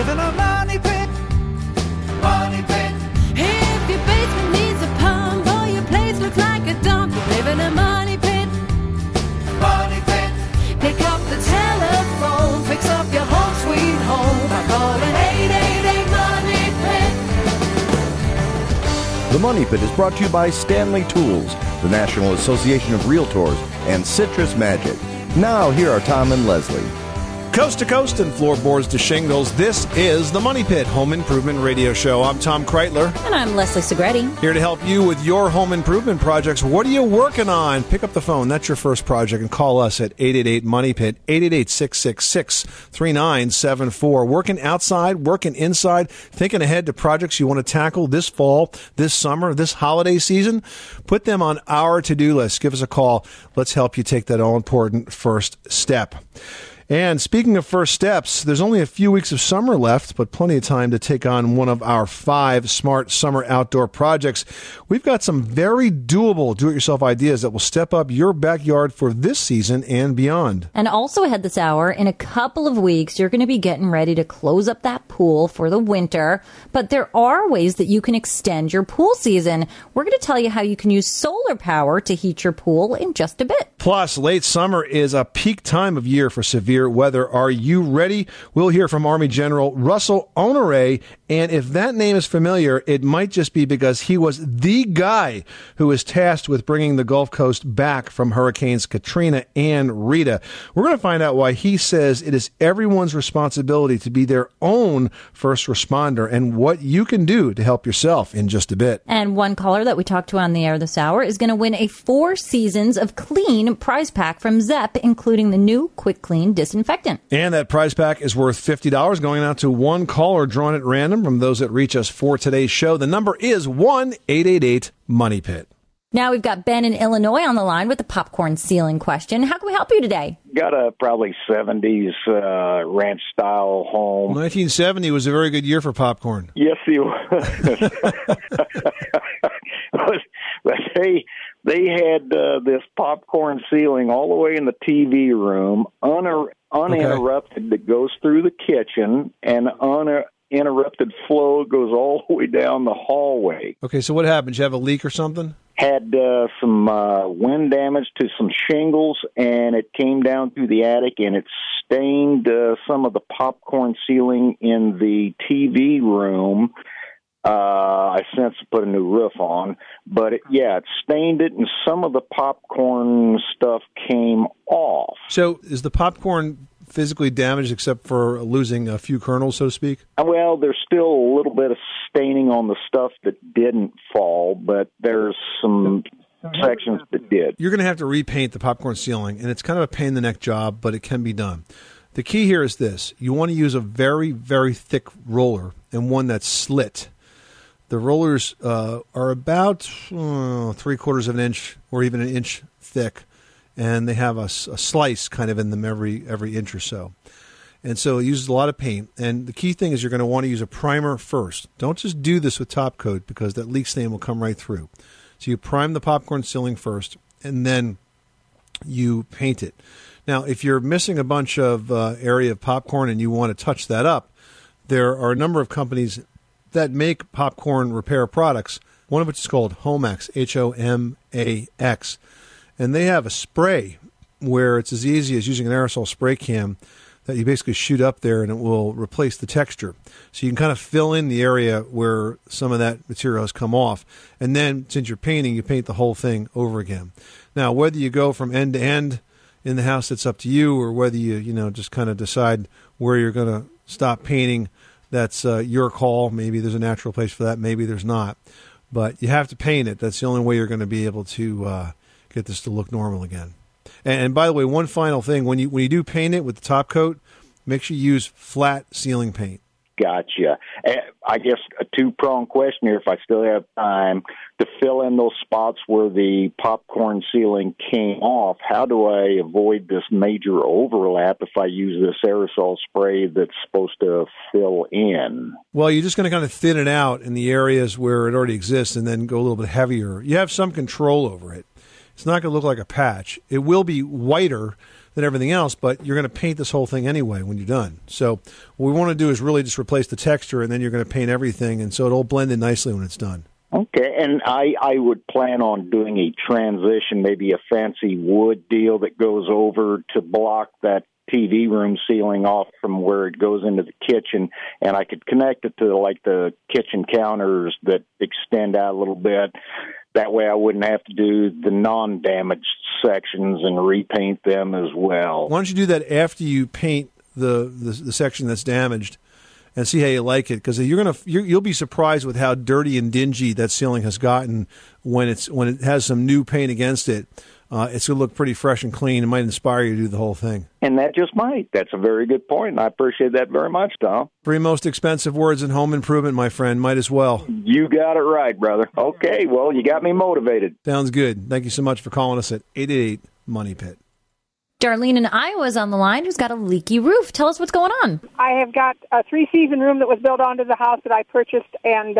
live in a money pit. Money pit. If your basement needs a pump or your place looks like a dump, you live in a money pit. Money pit. Pick up the telephone, fix up your home sweet home by calling 888 Money Pit. The Money Pit is brought to you by Stanley Tools, the National Association of Realtors, and Citrus Magic. Now, here are Tom and Leslie. Coast to coast and floorboards to shingles, this is the Money Pit Home Improvement Radio Show. I'm Tom Kreitler. And I'm Leslie Segretti. Here to help you with your home improvement projects. What are you working on? Pick up the phone. That's your first project. And call us at 888-MONEY-PIT, 888-666-3974. Working outside, working inside, thinking ahead to projects you want to tackle this fall, this summer, this holiday season. Put them on our to-do list. Give us a call. Let's help you take that all-important first step. And speaking of first steps, there's only a few weeks of summer left, but plenty of time to take on one of our 5 smart summer outdoor projects. We've got some very doable do-it-yourself ideas that will step up your backyard for this season and beyond. And also ahead this hour, in a couple of weeks, you're going to be getting ready to close up that pool for the winter. But there are ways that you can extend your pool season. We're going to tell you how you can use solar power to heat your pool in just a bit. Plus, late summer is a peak time of year for severe weather. Are you ready? We'll hear from Army General Russell Honore, and if that name is familiar, it might just be because he was the guy who was tasked with bringing the Gulf Coast back from Hurricanes Katrina and Rita. We're going to find out why he says it is everyone's responsibility to be their own first responder and what you can do to help yourself in just a bit. And one caller that we talked to on the air this hour is going to win a 4 seasons of clean prize pack from Zep, including the new Quick Clean disinfectant. And that prize pack is worth $50, going out to one caller drawn at random from those that reach us for today's show. The number is 1-888-MONEY-PIT. Now we've got Ben in Illinois on the line with the popcorn ceiling question. How can we help you today? Got a probably 70s ranch-style home. 1970 was a very good year for popcorn. Yes, it was. But they had this popcorn ceiling all the way in the TV room, uninterrupted, that goes through the kitchen, and uninterrupted flow goes all the way down the hallway. Okay, so what happened? Did you have a leak or something? Had some wind damage to some shingles, and it came down through the attic, and it stained some of the popcorn ceiling in the TV room. I since put a new roof on, but it stained it, and some of the popcorn stuff came off. So is the popcorn physically damaged except for losing a few kernels, so to speak? Well, there's still a little bit of staining on the stuff that didn't fall, but there's some sections that did. You're going to have to repaint the popcorn ceiling, and it's kind of a pain in the neck job, but it can be done. The key here is this. You want to use a very, very thick roller and one that's slit. The rollers are about 3/4 of an inch or even an inch thick, and they have a slice kind of in them every inch or so. And so it uses a lot of paint. And the key thing is you're going to want to use a primer first. Don't just do this with top coat because that leak stain will come right through. So you prime the popcorn ceiling first, and then you paint it. Now, if you're missing a bunch of area of popcorn and you want to touch that up, there are a number of companies that make popcorn repair products, one of which is called Homax, Homax. And they have a spray where it's as easy as using an aerosol spray can that you basically shoot up there and it will replace the texture. So you can kind of fill in the area where some of that material has come off. And then since you're painting, you paint the whole thing over again. Now, whether you go from end to end in the house, it's up to you, or whether you just kind of decide where you're going to stop painting, that's your call. Maybe there's a natural place for that. Maybe there's not. But you have to paint it. That's the only way you're going to be able to get this to look normal again. And by the way, one final thing. When you do paint it with the top coat, make sure you use flat ceiling paint. Gotcha. I guess a two-pronged question here, if I still have time, to fill in those spots where the popcorn ceiling came off. How do I avoid this major overlap if I use this aerosol spray that's supposed to fill in? Well, you're just going to kind of thin it out in the areas where it already exists and then go a little bit heavier. You have some control over it. It's not going to look like a patch. It will be whiter than everything else, but you're going to paint this whole thing anyway when you're done. So what we want to do is really just replace the texture, and then you're going to paint everything, and so it'll blend in nicely when it's done. Okay, and I would plan on doing a transition, maybe a fancy wood deal that goes over to block that TV room ceiling off from where it goes into the kitchen, and I could connect it to like the kitchen counters that extend out a little bit. That way I wouldn't have to do the non-damaged sections and repaint them as well. Why don't you do that after you paint the section that's damaged and see how you like it? Because you'll be surprised with how dirty and dingy that ceiling has gotten when it has some new paint against it. It's going to look pretty fresh and clean. It might inspire you to do the whole thing. And that just might. That's a very good point, and I appreciate that very much, Tom. Three most expensive words in home improvement, my friend. Might as well. You got it right, brother. Okay, well, you got me motivated. Sounds good. Thank you so much for calling us at 888-MONEY-PIT. Darlene in Iowa is on the line who's got a leaky roof. Tell us what's going on. I have got a 3-season room that was built onto the house that I purchased, and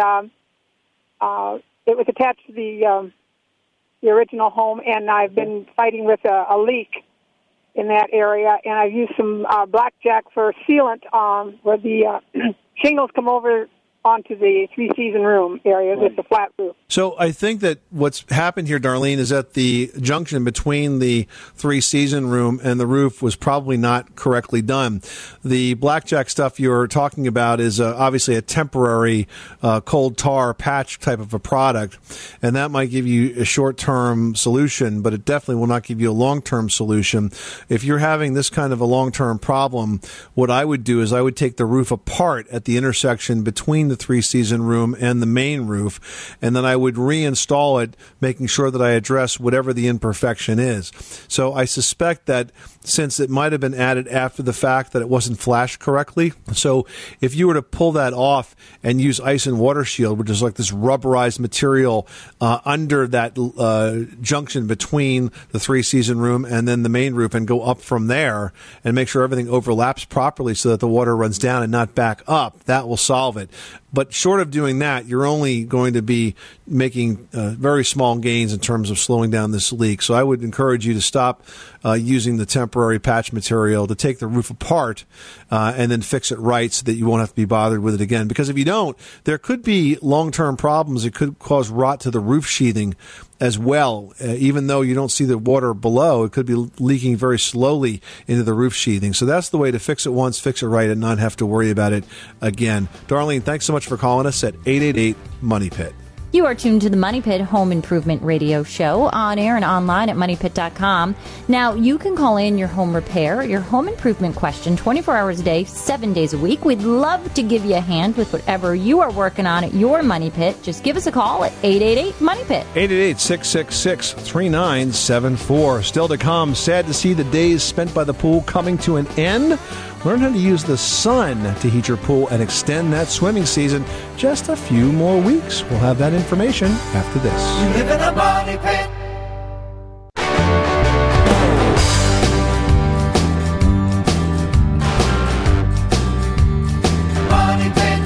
it was attached to the original home, and I've been fighting with a leak in that area, and I've used some blackjack for sealant where the shingles come over onto the 3-season room area with the flat roof. So I think that what's happened here, Darlene, is that the junction between the 3-season room and the roof was probably not correctly done. The blackjack stuff you're talking about is obviously a temporary cold tar patch type of a product, and that might give you a short-term solution, but it definitely will not give you a long-term solution. If you're having this kind of a long-term problem, what I would do is I would take the roof apart at the intersection between the 3-season room and the main roof, and then I would reinstall it, making sure that I address whatever the imperfection is. So I suspect that since it might have been added after the fact, that it wasn't flashed correctly. So if you were to pull that off and use ice and water shield, which is like this rubberized material under that junction between the 3-season room and then the main roof, and go up from there and make sure everything overlaps properly so that the water runs down and not back up, that will solve it. But short of doing that, you're only going to be making very small gains in terms of slowing down this leak. So I would encourage you to stop using the temporary patch material, to take the roof apart and then fix it right so that you won't have to be bothered with it again. Because if you don't, there could be long-term problems. It could cause rot to the roof sheathing as well. Even though you don't see the water below, it could be leaking very slowly into the roof sheathing. So that's the way to fix it once, fix it right, and not have to worry about it again. Darlene, thanks so much for calling us at 888-MONEY-PIT. You are tuned to the Money Pit Home Improvement Radio Show, on air and online at MoneyPit.com. Now, you can call in your home repair, your home improvement question 24 hours a day, 7 days a week. We'd love to give you a hand with whatever you are working on at your Money Pit. Just give us a call at 888-MONEY-PIT. 888-666-3974. Still to come, sad to see the days spent by the pool coming to an end. Learn how to use the sun to heat your pool and extend that swimming season just a few more weeks. We'll have that information after this. You live in a money pit. Money pit.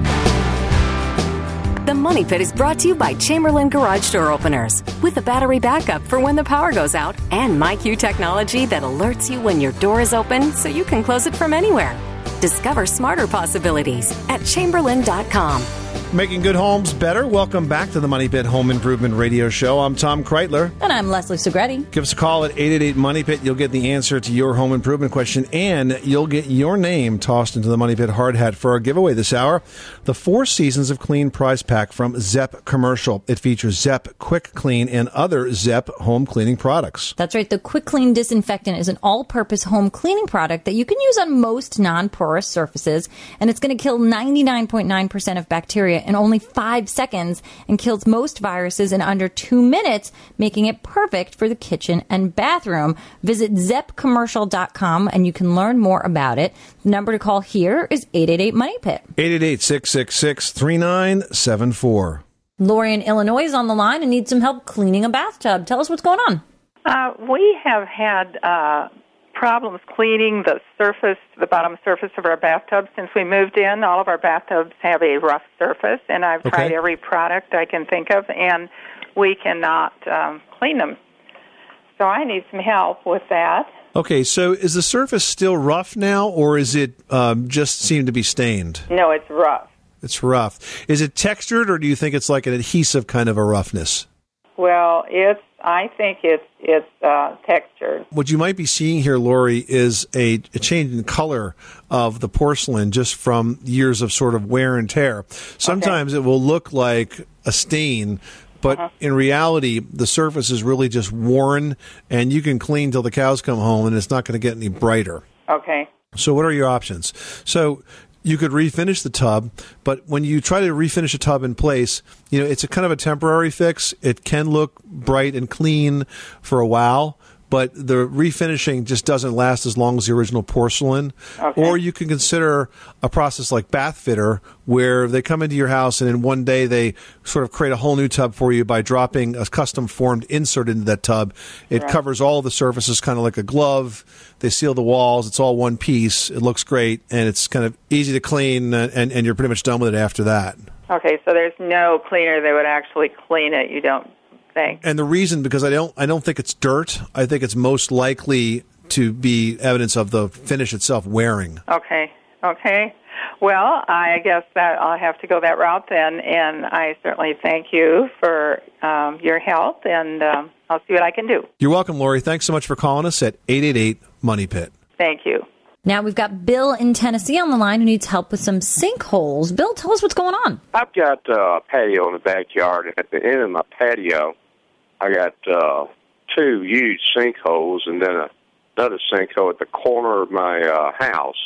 The Money Pit is brought to you by Chamberlain Garage Door Openers, with a battery backup for when the power goes out, and MyQ technology that alerts you when your door is open so you can close it from anywhere. Discover smarter possibilities at Chamberlain.com. Making good homes better. Welcome back to the Money Pit Home Improvement Radio Show. I'm Tom Kreitler. And I'm Leslie Segretti. Give us a call at 888-MONEY-PIT. You'll get the answer to your home improvement question, and you'll get your name tossed into the Money Pit hard hat for our giveaway this hour. The 4 Seasons of Clean prize pack from Zep Commercial. It features Zep Quick Clean and other Zep home cleaning products. That's right. The Quick Clean Disinfectant is an all-purpose home cleaning product that you can use on most non-porous surfaces, and it's going to kill 99.9% of bacteria in only 5 seconds and kills most viruses in under 2 minutes, making it perfect for the kitchen and bathroom. Visit zepcommercial.com and you can learn more about it. The number to call here is 888-MONEY-PIT. 888-666-3974. Lori in Illinois is on the line and needs some help cleaning a bathtub. Tell us what's going on. We have had problems cleaning the bottom surface of our bathtub since we moved in. All of our bathtubs have a rough surface, and I've tried every product I can think of, and we cannot clean them. So I need some help with that. Okay, so is the surface still rough now, or is it just seem to be stained? No, it's rough. It's rough. Is it textured, or do you think it's like an adhesive kind of a roughness? Well, I think it's textured. What you might be seeing here, Lori, is a change in color of the porcelain just from years of sort of wear and tear. Sometimes it will look like a stain, but in reality, the surface is really just worn, and you can clean till the cows come home, and it's not going to get any brighter. Okay. So what are your options? So you could refinish the tub, but when you try to refinish a tub in place, it's a kind of a temporary fix. It can look bright and clean for a while, but the refinishing just doesn't last as long as the original porcelain. Okay. Or you can consider a process like Bath Fitter, where they come into your house and in one day they sort of create a whole new tub for you by dropping a custom formed insert into that tub. It covers all the surfaces kind of like a glove. They seal the walls. It's all one piece. It looks great, and it's kind of easy to clean, and you're pretty much done with it after that. Okay, so there's no cleaner that would actually clean it, you don't think? And the reason, because I don't think it's dirt. I think it's most likely to be evidence of the finish itself wearing. Okay. Well, I guess that I'll have to go that route then, and I certainly thank you for your help, and I'll see what I can do. You're welcome, Lori. Thanks so much for calling us at 888-MONEY-PIT. Thank you. Now we've got Bill in Tennessee on the line who needs help with some sinkholes. Bill, tell us what's going on. I've got a patio in the backyard, and at the end of my patio, I got two huge sinkholes and then another sinkhole at the corner of my house.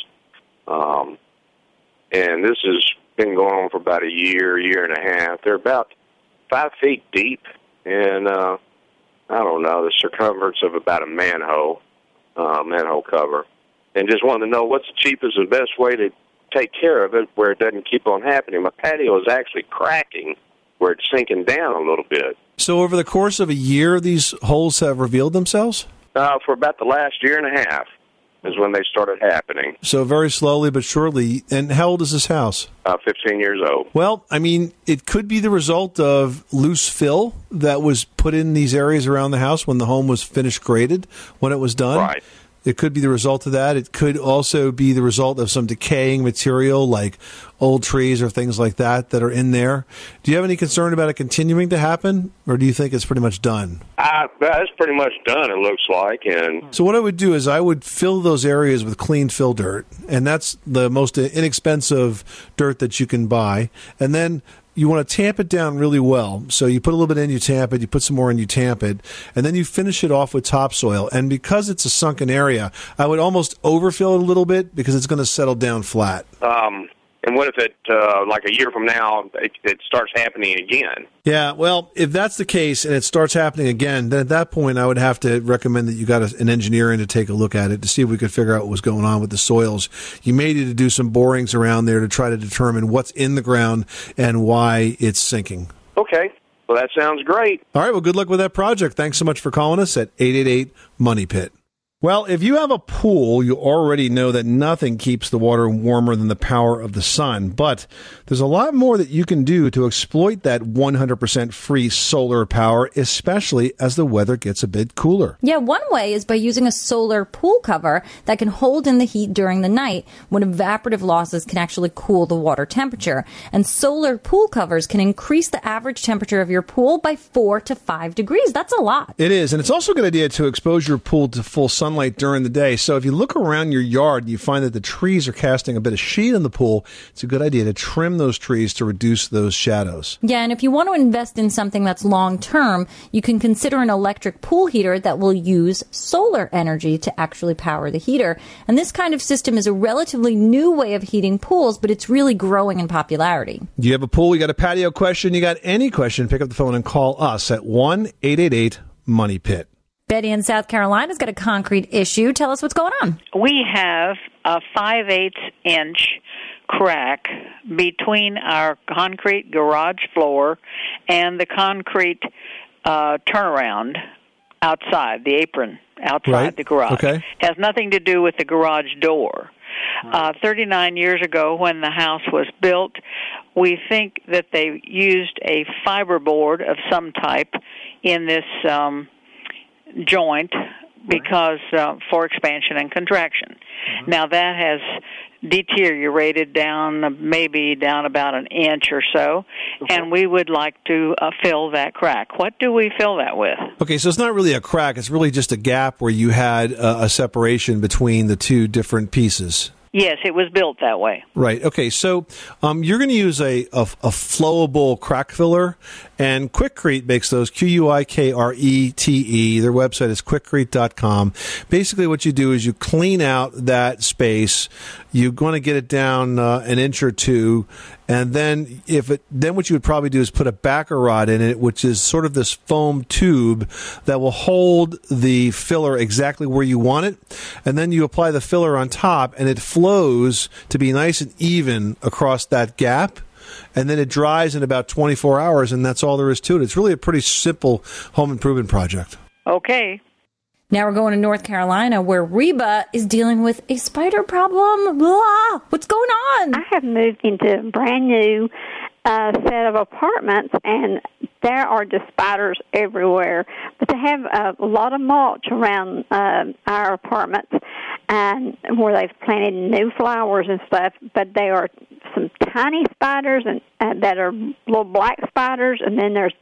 And this has been going on for about a year and a half. They're about 5 feet deep, and I don't know, the circumference of about a manhole cover. And just wanted to know what's the cheapest and best way to take care of it where it doesn't keep on happening. My patio is actually cracking where it's sinking down a little bit. So over the course of a year, these holes have revealed themselves? For about the last year and a half is when they started happening. So very slowly but surely. And how old is this house? 15 years old. Well, I mean, it could be the result of loose fill that was put in these areas around the house when the home was finished graded, when it was done. Right. It could be the result of that. It could also be the result of some decaying material like old trees or things like that are in there. Do you have any concern about it continuing to happen, or do you think it's pretty much done? It's pretty much done, it looks like. And so what I would do is I would fill those areas with clean fill dirt, and that's the most inexpensive dirt that you can buy. And then you want to tamp it down really well. So you put a little bit in, you tamp it, you put some more in, you tamp it, and then you finish it off with topsoil. And because it's a sunken area, I would almost overfill it a little bit because it's going to settle down flat. And what if it, like a year from now, it starts happening again? Yeah, well, if that's the case and it starts happening again, then at that point I would have to recommend that you got an engineer in to take a look at it to see if we could figure out what was going on with the soils. You may need to do some borings around there to try to determine what's in the ground and why it's sinking. Okay. Well, that sounds great. All right, well, good luck with that project. Thanks so much for calling us at 888-MONEY-PIT. Well, if you have a pool, you already know that nothing keeps the water warmer than the power of the sun. But there's a lot more that you can do to exploit that 100% free solar power, especially as the weather gets a bit cooler. Yeah, one way is by using a solar pool cover that can hold in the heat during the night when evaporative losses can actually cool the water temperature. And solar pool covers can increase the average temperature of your pool by 4 to 5 degrees. That's a lot. It is, and it's also a good idea to expose your pool to full sunlight during the day. So if you look around your yard and you find that the trees are casting a bit of shade in the pool, it's a good idea to trim those trees to reduce those shadows. Yeah, and if you want to invest in something that's long-term, you can consider an electric pool heater that will use solar energy to actually power the heater. And this kind of system is a relatively new way of heating pools, but it's really growing in popularity. Do you have a pool? You got a patio question? You got any question? Pick up the phone and call us at 1-888-MONEY-PIT. Betty in South Carolina's got a concrete issue. Tell us what's going on. We have a 5/8-inch crack between our concrete garage floor and the concrete turnaround outside, the apron outside the garage. Okay. Has nothing to do with the garage door. 39 years ago when the house was built, we think that they used a fiberboard of some type in this joint, because for expansion and contraction. Now that has deteriorated down, maybe down about an inch or so, and we would like to fill that crack. What do we fill that with? Okay, so it's not really a crack. It's really just a gap where you had a separation between the two different pieces. Yes, it was built that way. Right. Okay, so you're going to use a flowable crack filler, and Quikrete makes those, Quikrete. Their website is quikrete.com. Basically what you do is you clean out that space. You're going to get it down an inch or two, and then what you would probably do is put a backer rod in it, which is sort of this foam tube that will hold the filler exactly where you want it, and then you apply the filler on top, and it flows to be nice and even across that gap. And then it dries in about 24 hours, and that's all there is to it. It's really a pretty simple home improvement project. Okay. Now we're going to North Carolina, where Reba is dealing with a spider problem. Blah! What's going on? I have moved into a brand new set of apartments, and there are just spiders everywhere. But they have a lot of mulch around our apartments, and where they've planted new flowers and stuff. But they are some tiny spiders and that are little black spiders, and then there's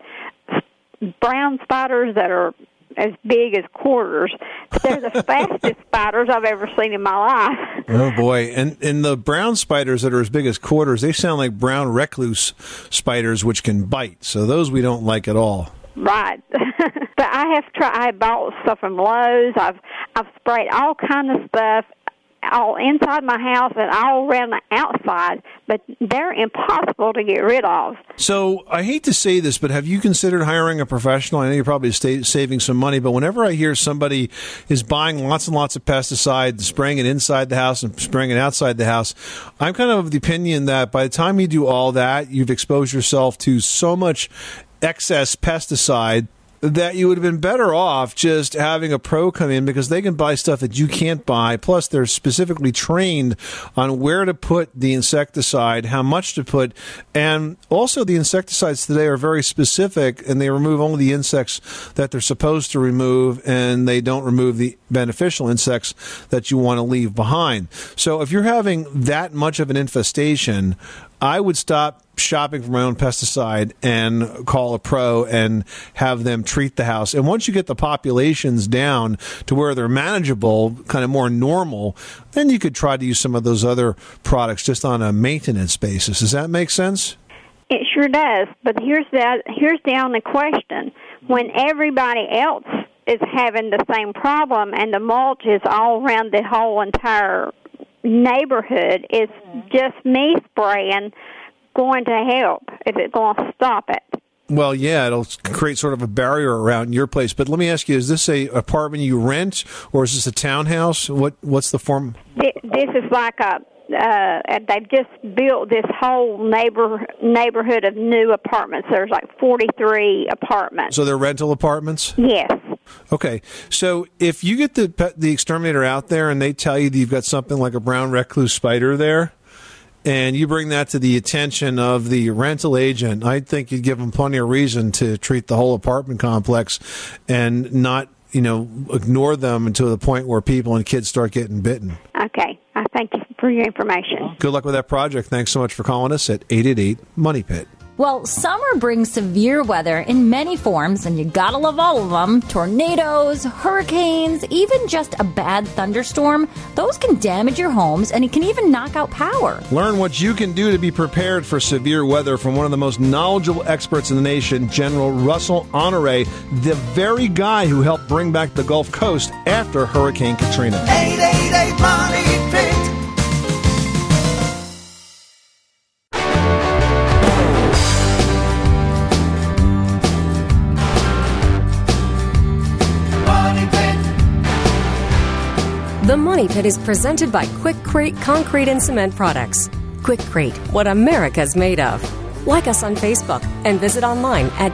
brown spiders that are as big as quarters. They're the fastest spiders I've ever seen in my life. Oh, boy. And the brown spiders that are as big as quarters, they sound like brown recluse spiders, which can bite. So those we don't like at all. Right. But I bought stuff from Lowe's. I've sprayed all kind of stuff all inside my house and all around the outside, but they're impossible to get rid of. So I hate to say this, but have you considered hiring a professional? I know you're probably saving some money, but whenever I hear somebody is buying lots and lots of pesticide, spraying it inside the house and spraying it outside the house, I'm kind of the opinion that by the time you do all that, you've exposed yourself to so much excess pesticide that you would have been better off just having a pro come in, because they can buy stuff that you can't buy. Plus, they're specifically trained on where to put the insecticide, how much to put. And also, the insecticides today are very specific, and they remove only the insects that they're supposed to remove, and they don't remove the beneficial insects that you want to leave behind. So if you're having that much of an infestation, I would stop shopping for my own pesticide and call a pro and have them treat the house. And once you get the populations down to where they're manageable, kind of more normal, then you could try to use some of those other products just on a maintenance basis. Does that make sense? It sure does. But here's the only question. When everybody else is having the same problem and the mulch is all around the whole entire neighborhood, is just me spraying going to help? Is it going to stop it? Well, yeah, it'll create sort of a barrier around your place. But let me ask you, is this a apartment you rent, or is this a townhouse? What's the form? This is like they've just built this whole neighborhood of new apartments. There's like 43 apartments. So they're rental apartments? Yes. Okay, so if you get the exterminator out there and they tell you that you've got something like a brown recluse spider there, and you bring that to the attention of the rental agent, I think you'd give them plenty of reason to treat the whole apartment complex and not, ignore them until the point where people and kids start getting bitten. Okay, I thank you for your information. Good luck with that project. Thanks so much for calling us at 888-MONEY-PIT. Well, summer brings severe weather in many forms, and you gotta love all of them. Tornadoes, hurricanes, even just a bad thunderstorm. Those can damage your homes, and it can even knock out power. Learn what you can do to be prepared for severe weather from one of the most knowledgeable experts in the nation, General Russell Honore, the very guy who helped bring back the Gulf Coast after Hurricane Katrina. 888-MONEY-PIT. The Money Pit is presented by Quikrete Concrete and Cement Products. Quikrete, what America's made of. Like us on Facebook and visit online at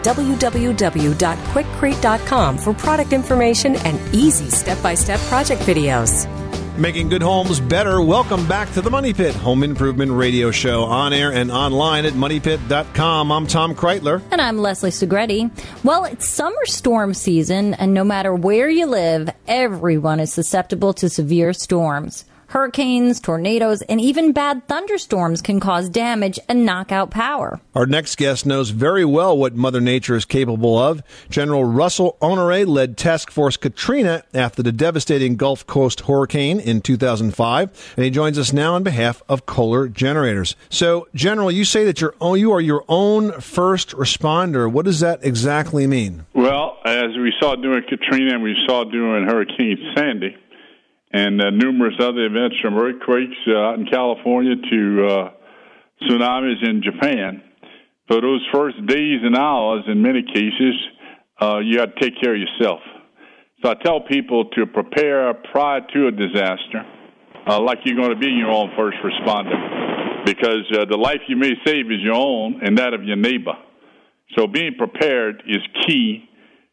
www.quikrete.com for product information and easy step-by-step project videos. Making good homes better. Welcome back to the Money Pit Home Improvement Radio Show, on air and online at moneypit.com. I'm Tom Kreitler. And I'm Leslie Segretti. Well, it's summer storm season, and no matter where you live, everyone is susceptible to severe storms. Hurricanes, tornadoes, and even bad thunderstorms can cause damage and knock out power. Our next guest knows very well what Mother Nature is capable of. General Russell Honore led Task Force Katrina after the devastating Gulf Coast hurricane in 2005, and he joins us now on behalf of Kohler Generators. So, General, you say that you are your own first responder. What does that exactly mean? Well, as we saw during Katrina and we saw during Hurricane Sandy, and numerous other events from earthquakes out in California to tsunamis in Japan. For those first days and hours, in many cases, you got to take care of yourself. So I tell people to prepare prior to a disaster, like you're going to be your own first responder, because the life you may save is your own and that of your neighbor. So being prepared is key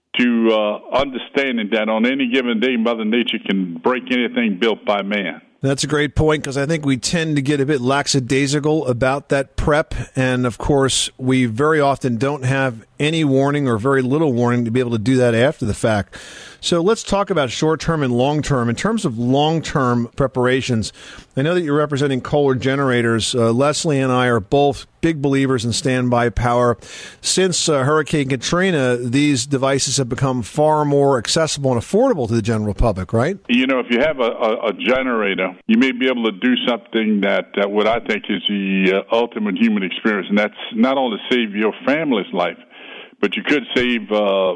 to understanding that on any given day, Mother Nature can break anything built by man. That's a great point, because I think we tend to get a bit lackadaisical about that prep. And, of course, we very often don't have any warning or very little warning to be able to do that after the fact. So let's talk about short-term and long-term. In terms of long-term preparations, I know that you're representing Kohler Generators. Leslie and I are both big believers in standby power. Since Hurricane Katrina, these devices have become far more accessible and affordable to the general public, right? You know, if you have a generator, you may be able to do something that what I think is the ultimate human experience, and that's not only save your family's life, but you could save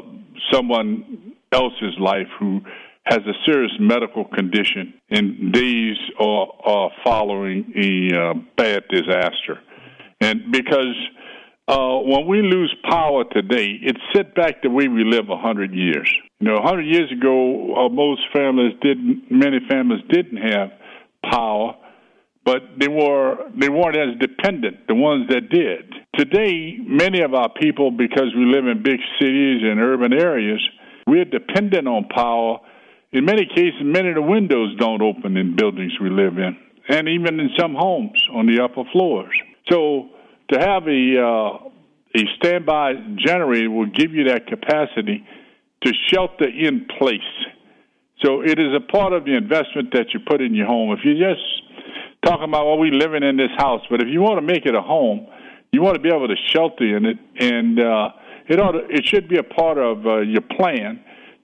someone else's life who has a serious medical condition in days or following a bad disaster. And because when we lose power today, it's set back the way we live 100 years. You know, 100 years ago, many families didn't have power, but they weren't as dependent, the ones that did. Today, many of our people, because we live in big cities and urban areas, we're dependent on power. In many cases, many of the windows don't open in buildings we live in, and even in some homes on the upper floors. So to have a standby generator will give you that capacity to shelter in place. So it is a part of the investment that you put in your home. If you're just talking about, well, we're living in this house, but if you want to make it a home, you want to be able to shelter in it, and it should be a part of your plan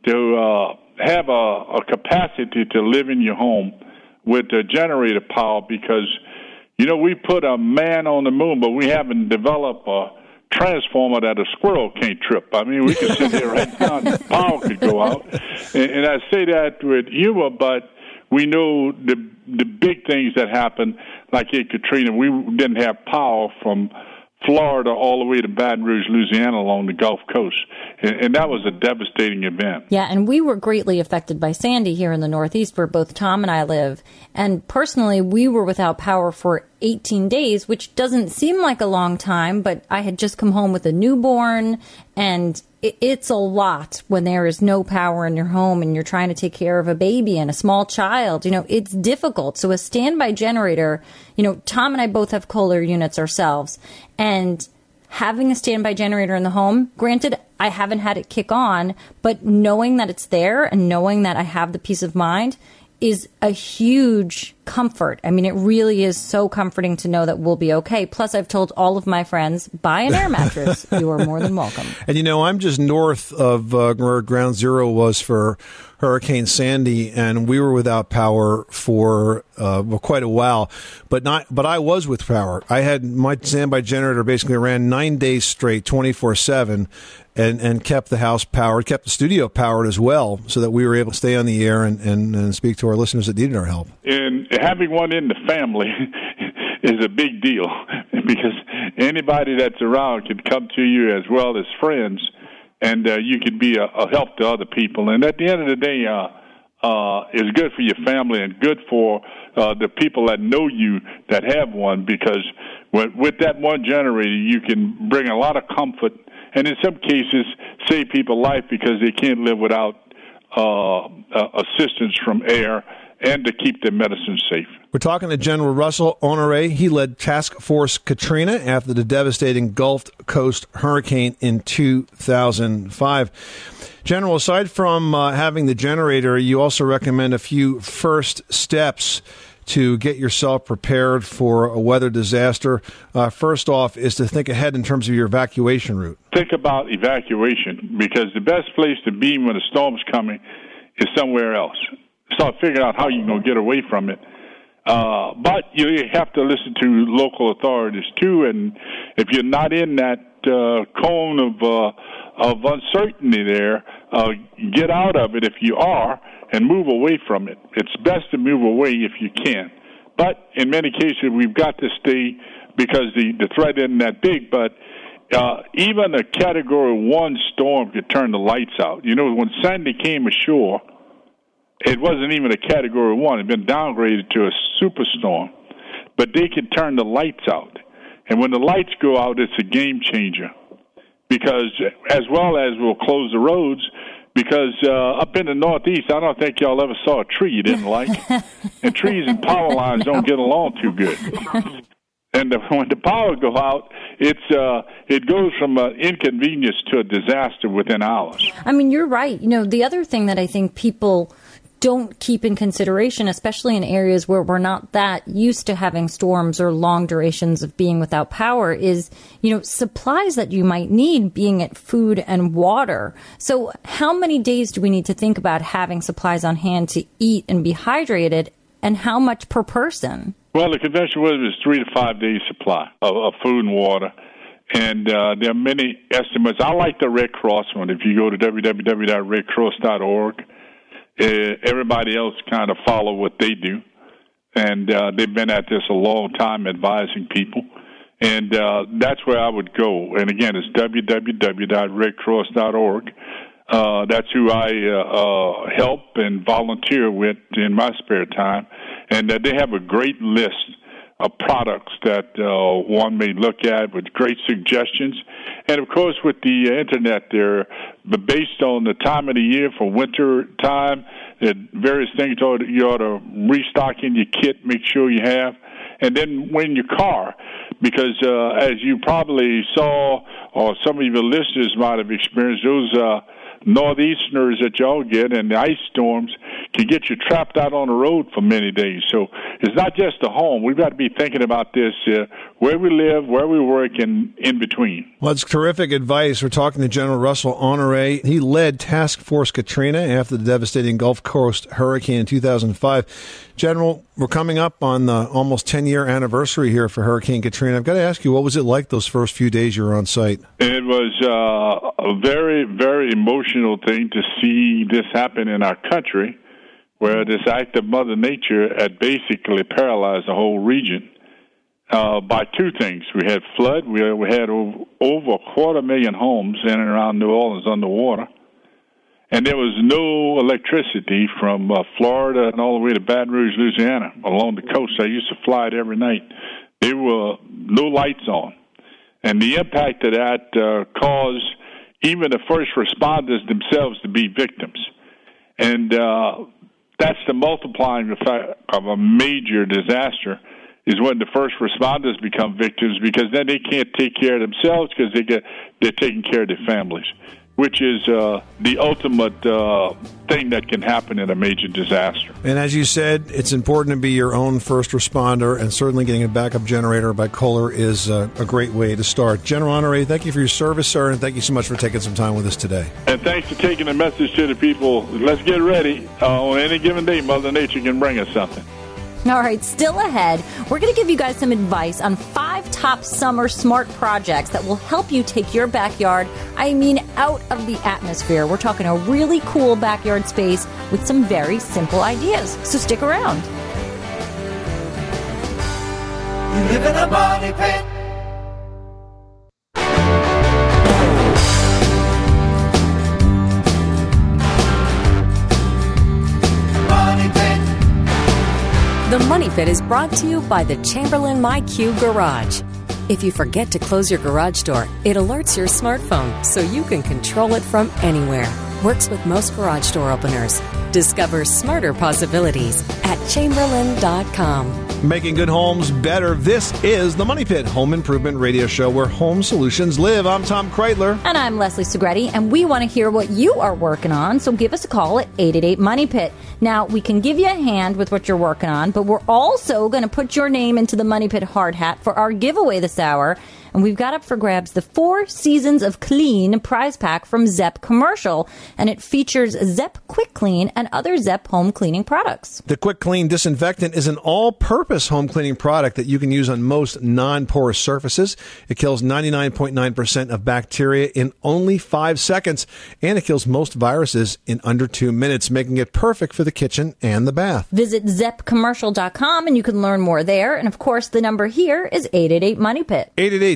to have a capacity to live in your home with generator power, because, you know, we put a man on the moon, but we haven't developed a transformer that a squirrel can't trip. I mean, we could sit here right now and the power could go out. And I say that with humor, but we know the big things that happened, like in Katrina. We didn't have power from Florida all the way to Baton Rouge, Louisiana, along the Gulf Coast. And that was a devastating event. Yeah, and we were greatly affected by Sandy here in the Northeast, where both Tom and I live. And personally, we were without power for 18 days, which doesn't seem like a long time, but I had just come home with a newborn, and it's a lot when there is no power in your home and you're trying to take care of a baby and a small child. You know, it's difficult. So a standby generator, you know, Tom and I both have Kohler units ourselves, and having a standby generator in the home, granted, I haven't had it kick on, but knowing that it's there and knowing that I have the peace of mind is a huge comfort. I mean, it really is so comforting to know that we'll be okay. Plus, I've told all of my friends, buy an air mattress. You are more than welcome. And, you know, I'm just north of where Ground Zero was for Hurricane Sandy, and we were without power for quite a while. But I was with power. I had my standby generator basically ran 9 days straight, 24/7, and kept the house powered, kept the studio powered as well, so that we were able to stay on the air and speak to our listeners that needed our help. And having one in the family is a big deal, because anybody that's around can come to you as well as friends, and you can be a help to other people. And at the end of the day, it's good for your family and good for the people that know you that have one, because with that one generator, you can bring a lot of comfort, and in some cases save people's life, because they can't live without assistance from air and to keep their medicine safe. We're talking to General Russell Honore. He led Task Force Katrina after the devastating Gulf Coast hurricane in 2005. General, aside from having the generator, you also recommend a few first steps to get yourself prepared for a weather disaster. First off is to think ahead in terms of your evacuation route. Think about evacuation, because the best place to be when a storm's coming is somewhere else. Start figuring out how you're going to get away from it. But you have to listen to local authorities, too, and if you're not in that cone of uncertainty there, get out of it if you are, and move away from it. It's best to move away if you can. But in many cases, we've got to stay because the threat isn't that big. But even a Category 1 storm could turn the lights out. You know, when Sandy came ashore, it wasn't even a Category 1. It had been downgraded to a superstorm. But they could turn the lights out. And when the lights go out, it's a game changer. Because as well as we'll close the roads, because up in the Northeast, I don't think y'all ever saw a tree you didn't like. And trees and power lines don't get along too good. And when the power go out, it goes from inconvenience to a disaster within hours. I mean, you're right. You know, the other thing that I think people don't keep in consideration, especially in areas where we're not that used to having storms or long durations of being without power, is, you know, supplies that you might need, being it food and water. So how many days do we need to think about having supplies on hand to eat and be hydrated, and how much per person? Well, the conventional wisdom is 3 to 5 days supply of food and water. And there are many estimates. I like the Red Cross one. If you go to www.redcross.org, everybody else kind of follow what they do. And they've been at this a long time advising people. And that's where I would go. And again, it's www.redcross.org. That's who I help and volunteer with in my spare time. And they have a great list of products that one may look at with great suggestions. And, of course, with the Internet, they're based on the time of the year for winter time, various things you ought to restock in your kit, make sure you have. And then when your car, because as you probably saw, or some of your listeners might have experienced, those northeasterners that y'all get and the ice storms can get you trapped out on the road for many days. So it's not just a home. We've got to be thinking about this, where we live, where we work, and in between. Well, it's terrific advice. We're talking to General Russell Honore. He led Task Force Katrina after the devastating Gulf Coast hurricane in 2005. General, we're coming up on the almost 10-year anniversary here for Hurricane Katrina. I've got to ask you, what was it like those first few days you were on site? It was a very, very emotional thing to see this happen in our country, where this act of Mother Nature had basically paralyzed the whole region by two things. We had flood. We had over 250,000 homes in and around New Orleans underwater. And there was no electricity from Florida and all the way to Baton Rouge, Louisiana, along the coast. I used to fly it every night. There were no lights on. And the impact of that caused even the first responders themselves to be victims. And that's the multiplying effect of a major disaster, is when the first responders become victims, because then they can't take care of themselves because they're taking care of their families, which is the ultimate thing that can happen in a major disaster. And as you said, it's important to be your own first responder, and certainly getting a backup generator by Kohler is a great way to start. General Honore, thank you for your service, sir, and thank you so much for taking some time with us today. And thanks for taking the message to the people. Let's get ready. On any given day, Mother Nature can bring us something. All right, still ahead, we're going to give you guys some advice on 5 top summer smart projects that will help you take your backyard, out of the atmosphere. We're talking a really cool backyard space with some very simple ideas. So stick around. You live in a money pit. The Money Pit is brought to you by the Chamberlain MyQ Garage. If you forget to close your garage door, it alerts your smartphone so you can control it from anywhere. Works with most garage door openers. Discover smarter possibilities at Chamberlain.com. Making good homes better. This is the Money Pit Home Improvement Radio Show, where home solutions live. I'm Tom Kreitler. And I'm Leslie Segretti, and we want to hear what you are working on, so give us a call at 888-MONEY-PIT. Now, we can give you a hand with what you're working on, but we're also going to put your name into the Money Pit hard hat for our giveaway this hour. And we've got up for grabs the 4 Seasons of Clean prize pack from Zep Commercial. And it features Zep Quick Clean and other Zep home cleaning products. The Quick Clean Disinfectant is an all-purpose home cleaning product that you can use on most non-porous surfaces. It kills 99.9% of bacteria in only 5 seconds. And it kills most viruses in under 2 minutes, making it perfect for the kitchen and the bath. Visit ZepCommercial.com and you can learn more there. And of course, the number here is 888-MONEY-PIT.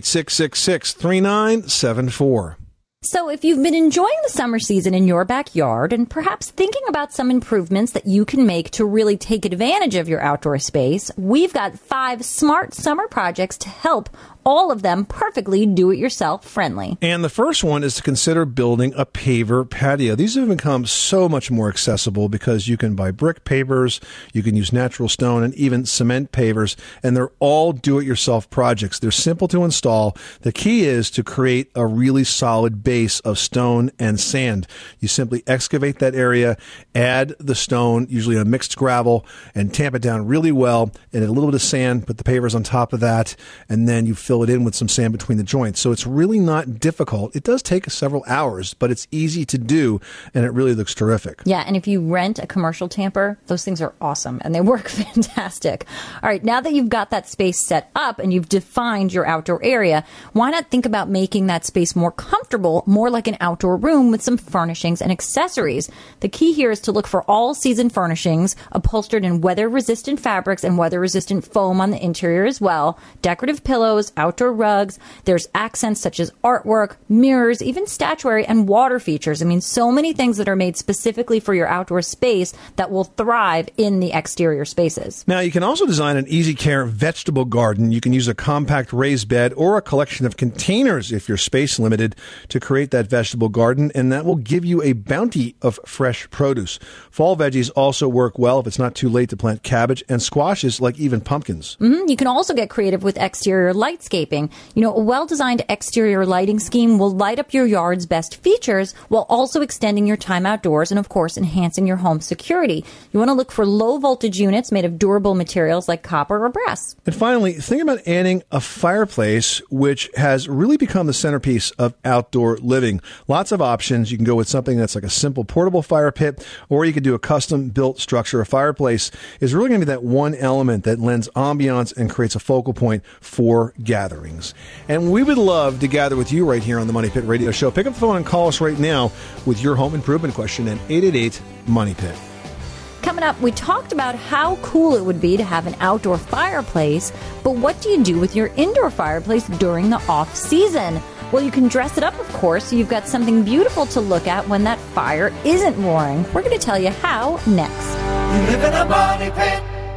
888-666-3974. So if you've been enjoying the summer season in your backyard and perhaps thinking about some improvements that you can make to really take advantage of your outdoor space, we've got 5 smart summer projects to help, all of them perfectly do-it-yourself friendly. And the first one is to consider building a paver patio. These have become so much more accessible because you can buy brick pavers, you can use natural stone, and even cement pavers, and they're all do-it-yourself projects. They're simple to install. The key is to create a really solid base of stone and sand. You simply excavate that area, add the stone, usually a mixed gravel, and tamp it down really well, and a little bit of sand, put the pavers on top of that, and then you fill it in with some sand between the joints. So it's really not difficult. It does take several hours, but it's easy to do, and it really looks terrific. Yeah, and if you rent a commercial tamper, those things are awesome, and they work fantastic. All right, now that you've got that space set up and you've defined your outdoor area, why not think about making that space more comfortable, more like an outdoor room with some furnishings and accessories? The key here is to look for all-season furnishings upholstered in weather-resistant fabrics and weather-resistant foam on the interior as well, decorative pillows, outdoor rugs. There's accents such as artwork, mirrors, even statuary and water features. I mean, so many things that are made specifically for your outdoor space that will thrive in the exterior spaces. Now, you can also design an easy care vegetable garden. You can use a compact raised bed or a collection of containers if you're space limited to create that vegetable garden, and that will give you a bounty of fresh produce. Fall veggies also work well if it's not too late to plant cabbage and squashes, like even pumpkins. You can also get creative with exterior lightscaping. You know, a well-designed exterior lighting scheme will light up your yard's best features while also extending your time outdoors and, of course, enhancing your home security. You want to look for low-voltage units made of durable materials like copper or brass. And finally, think about adding a fireplace, which has really become the centerpiece of outdoor living. Lots of options. You can go with something that's like a simple portable fire pit, or you could do a custom-built structure. A fireplace is really going to be that one element that lends ambiance and creates a focal point for gatherings. And we would love to gather with you right here on the Money Pit Radio Show. Pick up the phone and call us right now with your home improvement question at 888-MONEY-PIT. Coming up, we talked about how cool it would be to have an outdoor fireplace, but what do you do with your indoor fireplace during the off-season? Well, you can dress it up, of course, so you've got something beautiful to look at when that fire isn't roaring. We're going to tell you how next. You live in a money pit.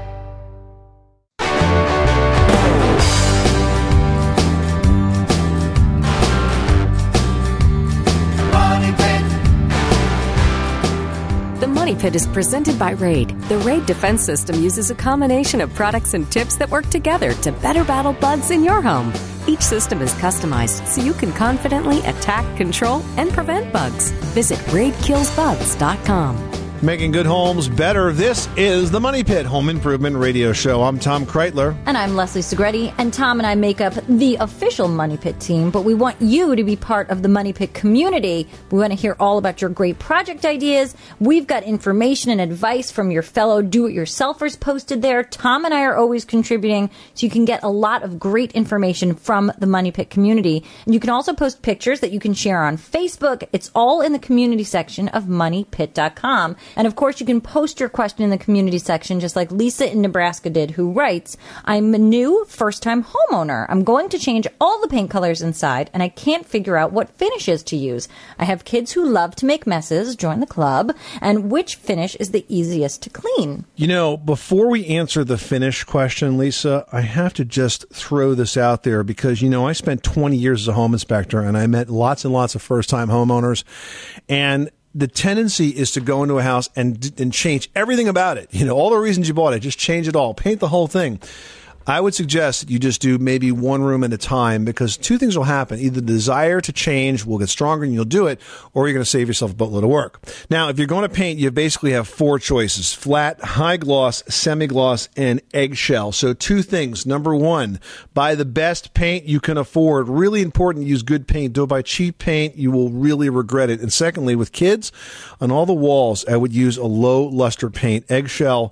The Money Pit is presented by Raid. The Raid Defense System uses a combination of products and tips that work together to better battle bugs in your home. Each system is customized so you can confidently attack, control, and prevent bugs. Visit RaidKillsBugs.com. Making good homes better. This is the Money Pit Home Improvement Radio Show. I'm Tom Kreitler. And I'm Leslie Segretti. And Tom and I make up the official Money Pit team, but we want you to be part of the Money Pit community. We want to hear all about your great project ideas. We've got information and advice from your fellow do-it-yourselfers posted there. Tom and I are always contributing, so you can get a lot of great information from the Money Pit community. And you can also post pictures that you can share on Facebook. It's all in the community section of moneypit.com. And of course, you can post your question in the community section, just like Lisa in Nebraska did, who writes, I'm a new first-time homeowner. I'm going to change all the paint colors inside, and I can't figure out what finishes to use. I have kids who love to make messes, join the club, and which finish is the easiest to clean? You know, before we answer the finish question, Lisa, I have to just throw this out there because, you know, I spent 20 years as a home inspector, and I met lots and lots of first-time homeowners, and the tendency is to go into a house and change everything about it. All the reasons you bought it, just change it all, paint the whole thing. I would suggest that you just do maybe one room at a time, because two things will happen. Either the desire to change will get stronger and you'll do it, or you're going to save yourself a boatload of work. Now, if you're going to paint, you basically have four choices: flat, high gloss, semi-gloss, and eggshell. So two things. Number one, buy the best paint you can afford. Really important to use good paint. Don't buy cheap paint. You will really regret it. And secondly, with kids, on all the walls, I would use a low luster paint, eggshell,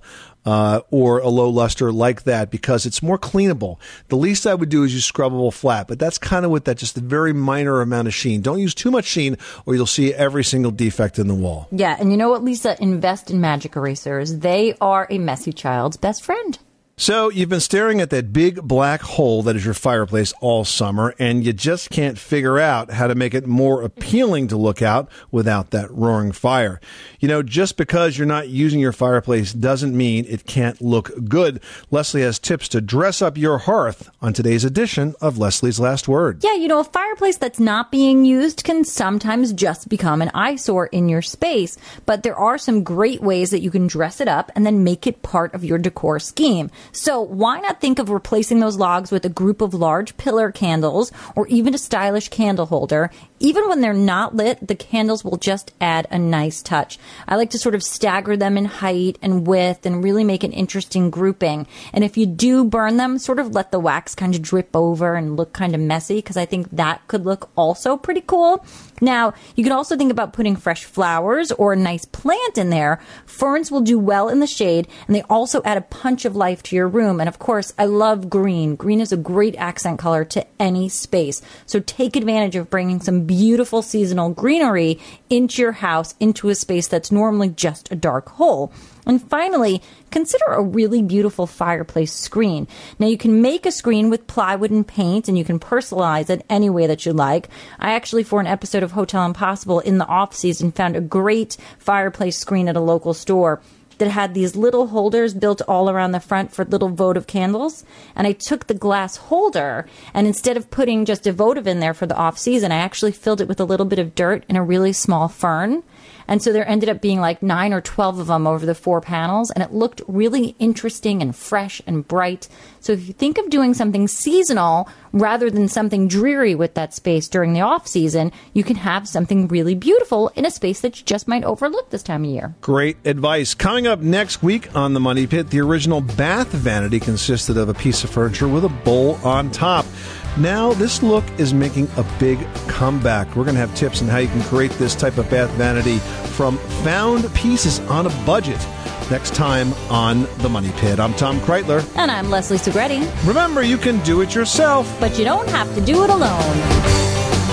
or a low luster like that, because it's more cleanable. The least I would do is use scrubbable flat, but that's kind of with that, just a very minor amount of sheen. Don't use too much sheen or you'll see every single defect in the wall. Yeah, and you know what, Lisa? Invest in magic erasers. They are a messy child's best friend. So you've been staring at that big black hole that is your fireplace all summer, and you just can't figure out how to make it more appealing to look out without that roaring fire. Just because you're not using your fireplace doesn't mean it can't look good. Leslie has tips to dress up your hearth on today's edition of Leslie's Last Word. Yeah, a fireplace that's not being used can sometimes just become an eyesore in your space, but there are some great ways that you can dress it up and then make it part of your decor scheme. So why not think of replacing those logs with a group of large pillar candles or even a stylish candle holder? Even when they're not lit, the candles will just add a nice touch. I like to sort of stagger them in height and width and really make an interesting grouping. And if you do burn them, sort of let the wax kind of drip over and look kind of messy, because I think that could look also pretty cool. Now, you can also think about putting fresh flowers or a nice plant in there. Ferns will do well in the shade, and they also add a punch of life to your room. And of course, I love green. Green is a great accent color to any space. So take advantage of bringing some beautiful seasonal greenery into your house, into a space that's normally just a dark hole. And finally, consider a really beautiful fireplace screen. Now, you can make a screen with plywood and paint, and you can personalize it any way that you like. I actually, for an episode of Hotel Impossible in the off-season, found a great fireplace screen at a local store that had these little holders built all around the front for little votive candles. And I took the glass holder, and instead of putting just a votive in there for the off-season, I actually filled it with a little bit of dirt and a really small fern. And so there ended up being like 9 or 12 of them over the 4 panels, and it looked really interesting and fresh and bright. So if you think of doing something seasonal rather than something dreary with that space during the off season, you can have something really beautiful in a space that you just might overlook this time of year. Great advice. Coming up next week on The Money Pit, the original bath vanity consisted of a piece of furniture with a bowl on top. Now, this look is making a big comeback. We're going to have tips on how you can create this type of bath vanity from found pieces on a budget next time on The Money Pit. I'm Tom Kreitler. And I'm Leslie Segretti. Remember, you can do it yourself, but you don't have to do it alone.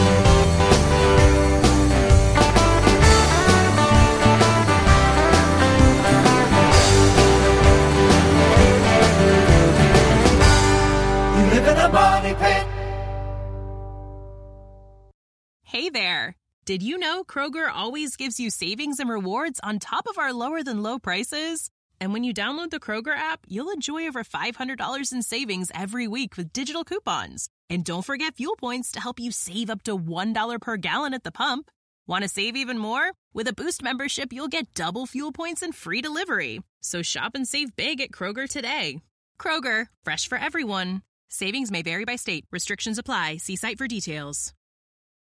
Hey there! Did you know Kroger always gives you savings and rewards on top of our lower-than-low prices? And when you download the Kroger app, you'll enjoy over $500 in savings every week with digital coupons. And don't forget fuel points to help you save up to $1 per gallon at the pump. Want to save even more? With a Boost membership, you'll get double fuel points and free delivery. So shop and save big at Kroger today. Kroger, fresh for everyone. Savings may vary by state. Restrictions apply. See site for details.